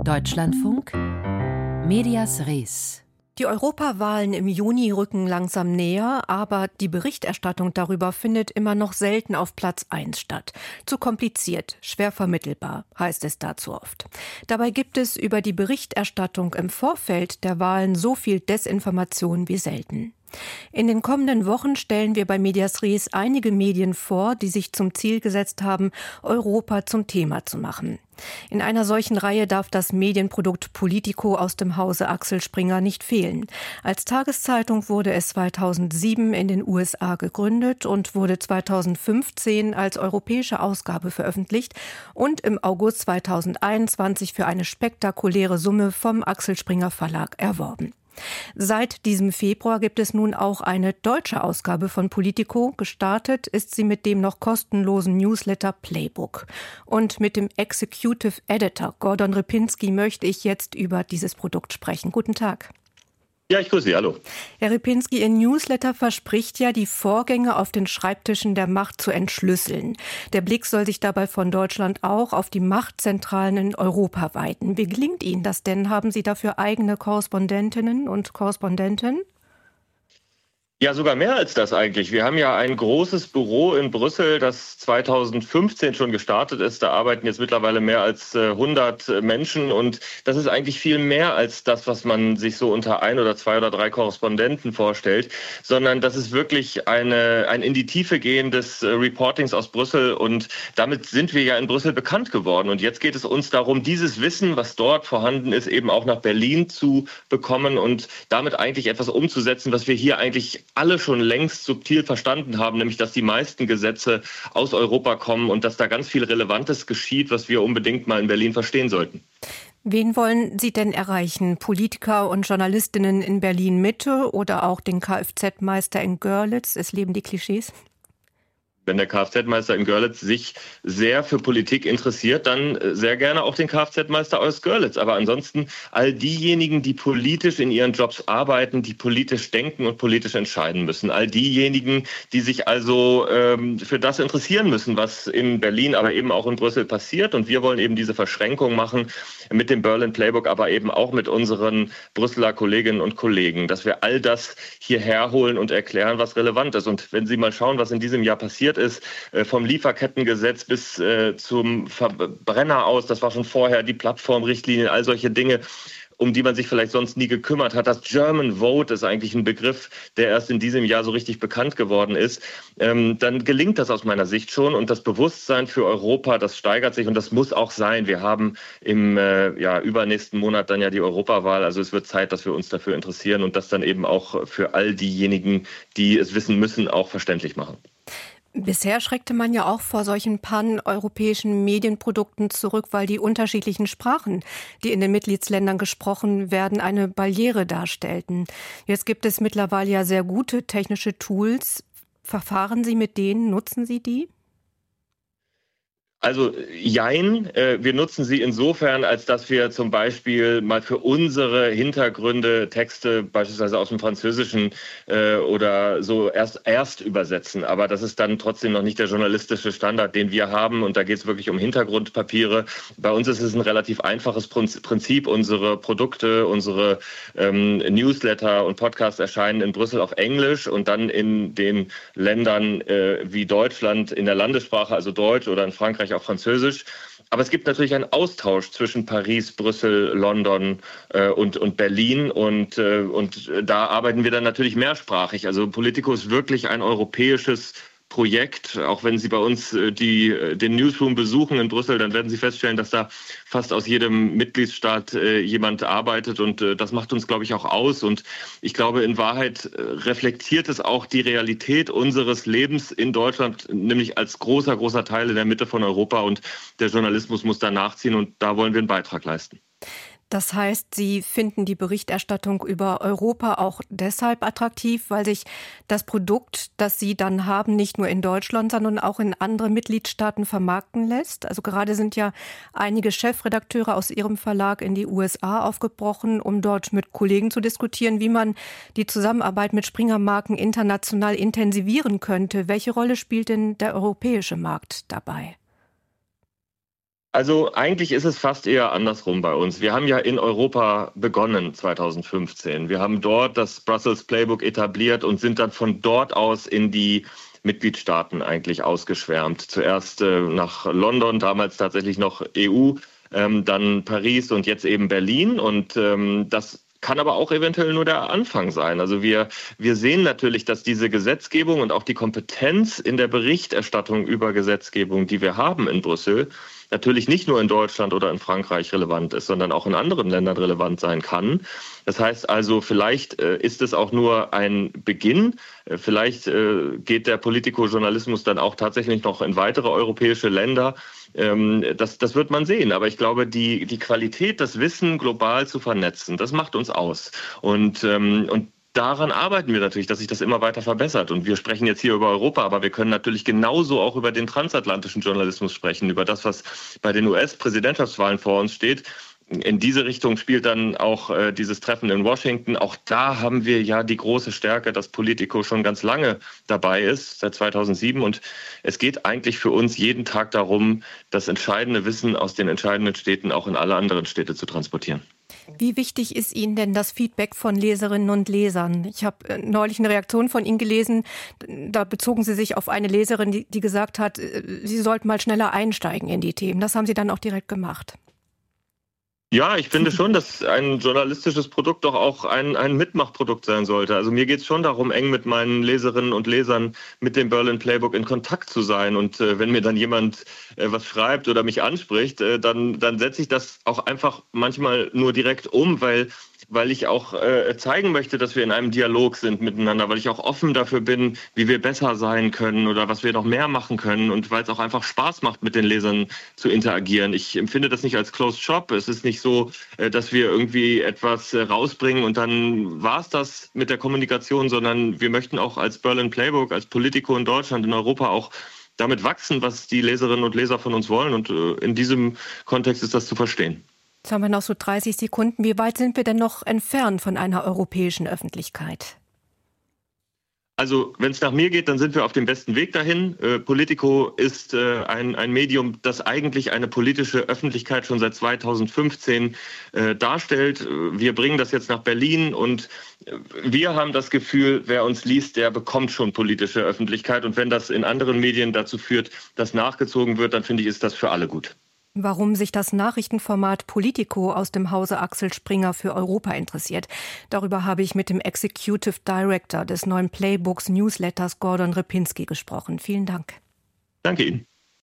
Deutschlandfunk Medias Res. Die Europawahlen im Juni rücken langsam näher, aber die Berichterstattung darüber findet immer noch selten auf Platz 1 statt. Zu kompliziert, schwer vermittelbar, heißt es dazu oft. Dabei gibt es über die Berichterstattung im Vorfeld der Wahlen so viel Desinformation wie selten. In den kommenden Wochen stellen wir bei Medias Res einige Medien vor, die sich zum Ziel gesetzt haben, Europa zum Thema zu machen. In einer solchen Reihe darf das Medienprodukt Politico aus dem Hause Axel Springer nicht fehlen. Als Tageszeitung wurde es 2007 in den USA gegründet und wurde 2015 als europäische Ausgabe veröffentlicht und im August 2021 für eine spektakuläre Summe vom Axel Springer Verlag erworben. Seit diesem Februar gibt es nun auch eine deutsche Ausgabe von Politico. Gestartet ist sie mit dem noch kostenlosen Newsletter Playbook. Und mit dem Executive Editor Gordon Ripinski möchte ich jetzt über dieses Produkt sprechen. Guten Tag. Ja, ich grüße Sie, hallo. Herr Ripinski, Ihr Newsletter verspricht ja, die Vorgänge auf den Schreibtischen der Macht zu entschlüsseln. Der Blick soll sich dabei von Deutschland auch auf die Machtzentralen in Europa weiten. Wie gelingt Ihnen das denn? Haben Sie dafür eigene Korrespondentinnen und Korrespondenten? Ja, sogar mehr als das eigentlich. Wir haben ja ein großes Büro in Brüssel, das 2015 schon gestartet ist. Da arbeiten jetzt mittlerweile mehr als 100 Menschen. Und das ist eigentlich viel mehr als das, was man sich so unter 1 oder 2 oder 3 Korrespondenten vorstellt, sondern das ist wirklich ein in die Tiefe gehendes Reportings aus Brüssel. Und damit sind wir ja in Brüssel bekannt geworden. Und jetzt geht es uns darum, dieses Wissen, was dort vorhanden ist, eben auch nach Berlin zu bekommen und damit eigentlich etwas umzusetzen, was wir hier eigentlich alle schon längst subtil verstanden haben, nämlich dass die meisten Gesetze aus Europa kommen und dass da ganz viel Relevantes geschieht, was wir unbedingt mal in Berlin verstehen sollten. Wen wollen Sie denn erreichen? Politiker und Journalistinnen in Berlin-Mitte oder auch den Kfz-Meister in Görlitz? Es leben die Klischees. Wenn der Kfz-Meister in Görlitz sich sehr für Politik interessiert, dann sehr gerne auch den Kfz-Meister aus Görlitz. Aber ansonsten all diejenigen, die politisch in ihren Jobs arbeiten, die politisch denken und politisch entscheiden müssen. All diejenigen, die sich also für das interessieren müssen, was in Berlin, aber eben auch in Brüssel passiert. Und wir wollen eben diese Verschränkung machen mit dem Berlin Playbook, aber eben auch mit unseren Brüsseler Kolleginnen und Kollegen, dass wir all das hierher holen und erklären, was relevant ist. Und wenn Sie mal schauen, was in diesem Jahr passiert ist, vom Lieferkettengesetz bis zum Verbrenner aus, das war schon vorher, die Plattformrichtlinien, all solche Dinge, um die man sich vielleicht sonst nie gekümmert hat. Das German Vote ist eigentlich ein Begriff, der erst in diesem Jahr so richtig bekannt geworden ist. Dann gelingt das aus meiner Sicht schon und das Bewusstsein für Europa, das steigert sich und das muss auch sein. Wir haben im übernächsten Monat dann ja die Europawahl, also es wird Zeit, dass wir uns dafür interessieren und das dann eben auch für all diejenigen, die es wissen müssen, auch verständlich machen. Bisher schreckte man ja auch vor solchen pan-europäischen Medienprodukten zurück, weil die unterschiedlichen Sprachen, die in den Mitgliedsländern gesprochen werden, eine Barriere darstellten. Jetzt gibt es mittlerweile ja sehr gute technische Tools. Verfahren Sie mit denen? Nutzen Sie die? Also jein, wir nutzen sie insofern, als dass wir zum Beispiel mal für unsere Hintergründe Texte beispielsweise aus dem Französischen oder so erst übersetzen. Aber das ist dann trotzdem noch nicht der journalistische Standard, den wir haben. Und da geht es wirklich um Hintergrundpapiere. Bei uns ist es ein relativ einfaches Prinzip. Unsere Produkte, unsere Newsletter und Podcasts erscheinen in Brüssel auf Englisch und dann in den Ländern wie Deutschland in der Landessprache, also Deutsch, oder in Frankreich auf Französisch. Aber es gibt natürlich einen Austausch zwischen Paris, Brüssel, London und Berlin. Und da arbeiten wir dann natürlich mehrsprachig. Also Politico ist wirklich ein europäisches Projekt. Auch wenn Sie bei uns den Newsroom besuchen in Brüssel, dann werden Sie feststellen, dass da fast aus jedem Mitgliedsstaat jemand arbeitet. Und das macht uns, glaube ich, auch aus. Und ich glaube, in Wahrheit reflektiert es auch die Realität unseres Lebens in Deutschland, nämlich als großer Teil in der Mitte von Europa. Und der Journalismus muss da nachziehen. Und da wollen wir einen Beitrag leisten. Das heißt, Sie finden die Berichterstattung über Europa auch deshalb attraktiv, weil sich das Produkt, das Sie dann haben, nicht nur in Deutschland, sondern auch in anderen Mitgliedstaaten vermarkten lässt. Also gerade sind ja einige Chefredakteure aus Ihrem Verlag in die USA aufgebrochen, um dort mit Kollegen zu diskutieren, wie man die Zusammenarbeit mit Springer-Marken international intensivieren könnte. Welche Rolle spielt denn der europäische Markt dabei? Also eigentlich ist es fast eher andersrum bei uns. Wir haben ja in Europa begonnen 2015. Wir haben dort das Brussels Playbook etabliert und sind dann von dort aus in die Mitgliedstaaten eigentlich ausgeschwärmt. Zuerst nach London, damals tatsächlich noch EU, dann Paris und jetzt eben Berlin. Und das kann aber auch eventuell nur der Anfang sein. Also wir sehen natürlich, dass diese Gesetzgebung und auch die Kompetenz in der Berichterstattung über Gesetzgebung, die wir haben in Brüssel, natürlich nicht nur in Deutschland oder in Frankreich relevant ist, sondern auch in anderen Ländern relevant sein kann. Das heißt also, vielleicht ist es auch nur ein Beginn. Vielleicht geht der Politikojournalismus dann auch tatsächlich noch in weitere europäische Länder. Das wird man sehen. Aber ich glaube, die Qualität, das Wissen global zu vernetzen, das macht uns aus. Und daran arbeiten wir natürlich, dass sich das immer weiter verbessert. Und wir sprechen jetzt hier über Europa, aber wir können natürlich genauso auch über den transatlantischen Journalismus sprechen, über das, was bei den US-Präsidentschaftswahlen vor uns steht. In diese Richtung spielt dann auch dieses Treffen in Washington. Auch da haben wir ja die große Stärke, dass Politico schon ganz lange dabei ist, seit 2007. Und es geht eigentlich für uns jeden Tag darum, das entscheidende Wissen aus den entscheidenden Städten auch in alle anderen Städte zu transportieren. Wie wichtig ist Ihnen denn das Feedback von Leserinnen und Lesern? Ich habe neulich eine Reaktion von Ihnen gelesen, da bezogen Sie sich auf eine Leserin, die gesagt hat, Sie sollten mal schneller einsteigen in die Themen. Das haben Sie dann auch direkt gemacht. Ja, ich finde schon, dass ein journalistisches Produkt doch auch ein Mitmachprodukt sein sollte. Also mir geht es schon darum, eng mit meinen Leserinnen und Lesern mit dem Berlin Playbook in Kontakt zu sein. Und wenn mir dann jemand was schreibt oder mich anspricht, dann setze ich das auch einfach manchmal nur direkt um, weil ich auch zeigen möchte, dass wir in einem Dialog sind miteinander, weil ich auch offen dafür bin, wie wir besser sein können oder was wir noch mehr machen können und weil es auch einfach Spaß macht, mit den Lesern zu interagieren. Ich empfinde das nicht als Closed Shop. Es ist nicht so, dass wir irgendwie etwas rausbringen und dann war es das mit der Kommunikation, sondern wir möchten auch als Berlin Playbook, als Politico in Deutschland, in Europa auch damit wachsen, was die Leserinnen und Leser von uns wollen. Und in diesem Kontext ist das zu verstehen. Jetzt haben wir noch so 30 Sekunden. Wie weit sind wir denn noch entfernt von einer europäischen Öffentlichkeit? Also wenn es nach mir geht, dann sind wir auf dem besten Weg dahin. Politico ist ein Medium, das eigentlich eine politische Öffentlichkeit schon seit 2015 darstellt. Wir bringen das jetzt nach Berlin und wir haben das Gefühl, wer uns liest, der bekommt schon politische Öffentlichkeit. Und wenn das in anderen Medien dazu führt, dass nachgezogen wird, dann finde ich, ist das für alle gut. Warum sich das Nachrichtenformat Politico aus dem Hause Axel Springer für Europa interessiert. Darüber habe ich mit dem Executive Director des neuen Playbooks Newsletters Gordon Repinski gesprochen. Vielen Dank. Danke Ihnen.